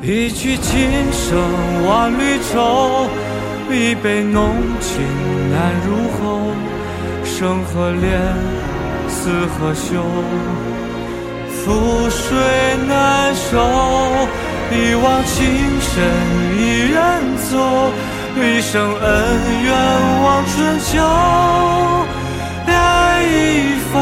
一曲今生万缕愁，一杯浓情难入喉。生和恋，死和休，覆水难收。一往情深一人走，一生恩怨望春秋。爱一方